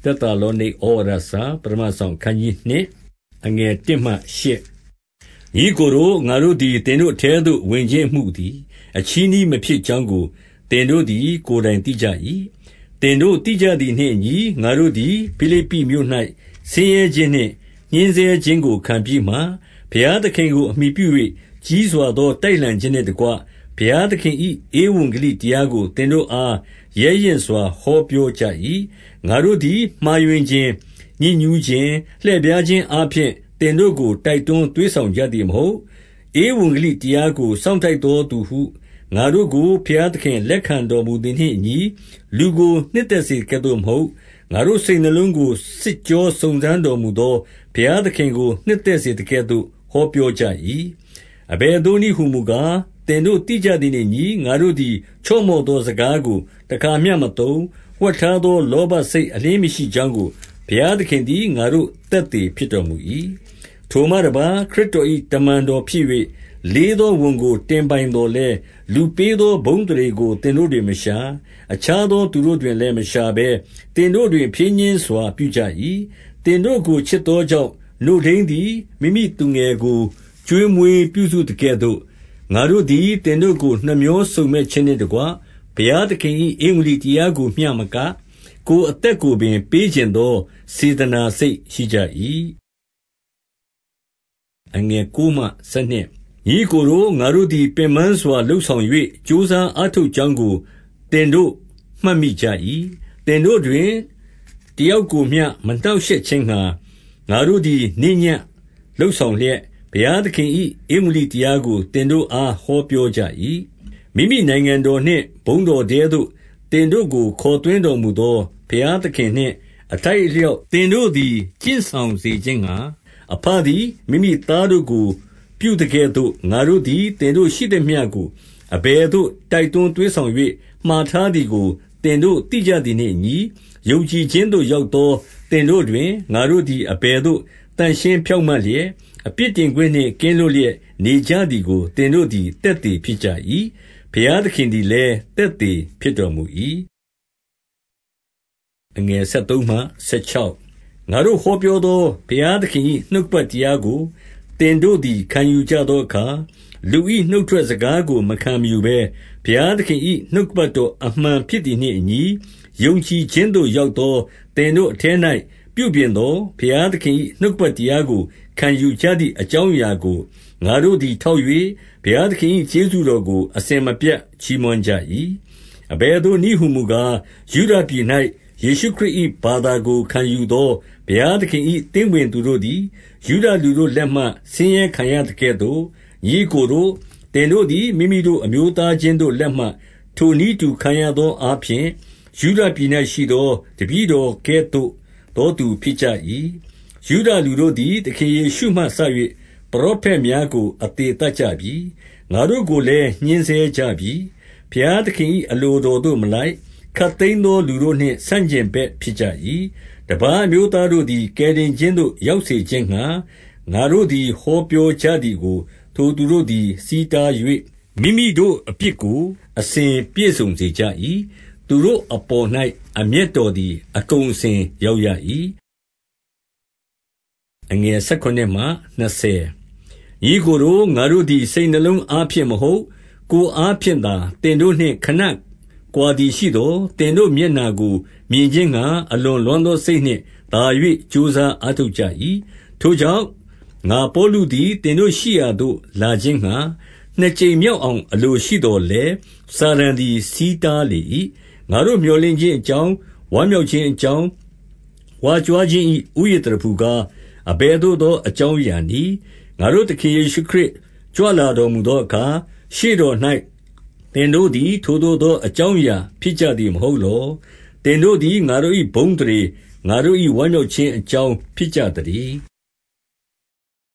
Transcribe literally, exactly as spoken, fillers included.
သက်သာလောနိဩဝါဒစာပထမဆုံးခန်းကြီးနှစ်အငယ်တစ်မှရှစ်ဤကိုယ်တို့ငါတို့သည်တင်တို့ထဲသို့ဝင်ခြင်းမှုသည်အချီးနှီးမဖြစ်ကြောင်းကိုတင်တို့သည်ကိုယ်တိုင်သိကြ၏တင်တို့သိကြသည်နှင့်အညီငါတို့သည်ဖိလိပ္ပိမြို့၌ဆင်းရဲခြင်းနှင့်ညှင်းဆဲခြင်းကိုခံပြီးမှဘုရားသခင်ကိုအမိပြု၍ကြီးစွာသောတိုက်လှန်ခြင်းနှင့်တကွဘုရားသခင်၏ဧဝံဂေလိတရားကိုတင်တို့အားရဲရင့်စွာဟောပြောကြ၏ငါတို့သည်မှားယွင်းခြင်းညှဉ်းညူးခြင်းလှည့်ဖြားခြင်းအပြင်တင်တို့ကိုတိုက်တွန်းသွေးဆောင်ကြသည်မဟုတ်ဧဝံဂေလိတရားကိုစောင့်ထိုက်တော်သူဟုငါတို့ကိုဘုရားသခင်လက်ခံတော်မူသည်နှင့်အညီလူကိုနှစ်သက်စေကဲ့သို့မဟုတ်ငါတို့စိတ်နှလုံးကိုစစ်ကြောစုံစမ်းတော်မူသောဘုရားသခင်ကိုနှစ်သက်စေကဲ့သို့ဟောပြောကြ၏အဘယ်သို့နည်းဟုမူကားတင်တို့သိကြသည်နှင့်အညီငါတို့သည်ချော့မော့သောစကားကိုတခါမျှမသုံးဝှက်ထားသောလောဘစိတ်အလင်းမရှိကြောင်းကိုဘုရားသခင်သည်ငါတို့သက်သေဖြစ်တော်မူ၏ထိုမှတပါခရစ်တော်၏တမန်တော်ဖြစ်၍လေးသောဝန်ကိုတင်ပိုင်တော်လဲလူပေးသောဘုန်းတရေကိုတင်တို့တွင်မရှာအခြားသောသူတို့တွင်လည်းမရှာဘဲတင်တို့တွင်ဖြင်းညင်းစွာပြုကြ၏တင်တို့ကိုချစ်သောကြောင့်နှုတ်ထိန်သည်မိမိသူငယ်ကိုကျွေးမွေးပြုစုတကဲ့သို့ငါတို့သည်တင်တို့ကိုနှမျောစုံမဲ့ခြင်းနှင့်တကွဘုရားသခင်၏ဧဝံဂေလိတရားကိုမျှမကကိုယ်အသက်ကိုပင်ပေးခြင်းသောစေတနာစိတ်ရှိကြ၏အငယ်ကိုမှဆယ်နှစ်ညီကိုတို့ငါတို့သည်ပင်ပန်းစွာလှုပ်ဆောင်၍ကြိုးစားအားထုတ်ကြောင်းကိုတင်တို့မှတ်မိကြ၏တင်တို့တွင်တယောက်ကိုမျှမနှောက်ယှက်ခြင်းငှာငါတို့သည်နေ့ညလှုပ်ဆောင်လျက်ဘုရားသခင်၏ဧဝံဂေလိတရားကိုတင်တို့အားဟောပြောကြ၏မိမိနိုင်ငံတော်နှင့်ဘုန်းတော်ထဲသို့တင်တို့ကိုခေါ်သွင်းတော်မူသောဘုရားသခင်နှင့်အထိုက်အလျောက်တင်တို့သည်ကျင့်ဆောင်စေခြင်းငှာအဘသည်မိမိသားတို့ကိုပြုတကဲ့သို့ငါတို့သည်တင်တို့ရှိသမျှကိုအဘယ်သို့တိုက်တွန်းသွေးဆောင်၍မှားထားသည်ကိုတင်တို့သိကြသည်နှင့်အညီယုံကြည်ခြင်းသို့ရောက်သောတင်တို့တွင်ငါတို့သည်အဘယ်သို့တန်ရှင်းဖြောင့်မတ်လျက်အပြစ်တင်ခွင့်နှင့်ကင်းလွတ်လျက်နေကြသည်ကိုတင်တို့သည်သက်သေဖြစ်ကြ၏ဘုရားသခင်သည်လည်းသက်သေဖြစ်တော်မူ၏အငယ်ဆက်သုံးမှဆက်ခြောက်ငါတို့ဟောပြောသောဘုရားသခင်၏နှုတ်ပတ်တရားကိုတင်တို့သည်ခံယူကြသောအခါလူ၏နှုတ်ထွက်စကားကိုမခံယူဘဲဘုရားသခင်၏နှုတ်ပတ်တော်အမှန်ဖြစ်သည်နှင့်အညီယုံကြည်ခြင်းသို့ရောက်သောတင်တို့အထဲ၌ပြုပြင်သောဘုရားသခင်၏နှုတ်ပတ်တရားကိုခံယူကြသည့်အကြောင်းအရာကိုငါတို့သည်ထောက်၍ဘုရားသခင်၏ကျေးဇူးတော်ကိုအစဉ်မပြတ်ချီးမွမ်းကြ၏အဘယ်သို့နည်းဟုမူကားယုဒပြည်၌ယေရှုခရစ်၏ဘာသာကိုခံယူသောဘုရားသခင်၏သင်းဝင်သူတို့သည်ယုဒလူတို့လက်မှဆင်းရဲခံရသကဲ့သို့ညီကိုတို့တင်တို့သည်မိမိတို့အမျိုးသားချင်းတို့လက်မှထိုနည်းတူခံရသောအားဖြင့်ယုဒပြည်၌ရှိသောတပည့်တော်ကဲ့သို့သောသူဖြစ်ကြ၏ယုဒလူတို့သည်သခင်ယေရှုမှစ၍ပရောဖက်များကိုအသေးသတ်ကြပြီငါတို့ကိုလည်းညှင်းဆဲကြပြီဘုရားသခင်၏အလိုတော်သို့မလိုက်ခတ်သိမ်းသောလူတို့နှင့်ဆန့်ကျင်ဘက်ဖြစ်ကြ၏တပါးအမျိုးသားတို့သည်ကယ်တင်ခြင်းသို့ရောက်စေခြင်းငှာငါတို့သည်ဟောပြောကြသည်ကိုထိုသူတို့သည်စီးတား၍မိမိတို့အပြစ်ကိုအစဉ်ပြည့်စုံစေကြ၏သူတို့အပေါ်၌အမျက်တော်သည်အကုန်အစင်ရောက်ရ၏အငယ်၁၉မှ၂၀ဤကိုယ်တို့ငါတို့သည်စိတ်နှလုံးအားဖြင့်မဟုတ်ကိုယ်အားဖြင့်သာတင်တို့နှင့်ခဏကွာသည်ရှိသောတင်တို့မျက်နာကိုမြင်ခြင်းငှာအလွန်လွန်သောစိတ်နှင့်သာ၍ကြိုးစားအားထုတ်ကြ၏ထိုကြောင့်ငါပေါလုသည်တင်တို့ရှိရာသို့လာခြင်းငှာနှစ်ကြိမ်မြောက်အောင်အလိုရှိတော်လဲစာရန်သည်စီးတားလေ၏ငါတို့မျှော်လင့်ခြင်းအကြောင်းဝမ်းမြောက်ခြင်းအကြောင်းဝါကြွားခြင်း၏ဥယျာတရဖူကားအဘယ်သို့သောအကြောင်းအရာနည်းငါတို့သခင်ယေရှုခရစ်ကြွလာတော်မူသောအခါရှေ့တော်၌သင်တို့သည်ထိုသို့သောအကြောင်းအရာဖြစ်ကြသည်မဟုတ်လောသင်တို့သည်ငါတို့၏ဘုန်းအသရေငါတို့၏ဝမ်းမြောက်ခြင်းအကြောင်းဖြစ်ကြသတည်း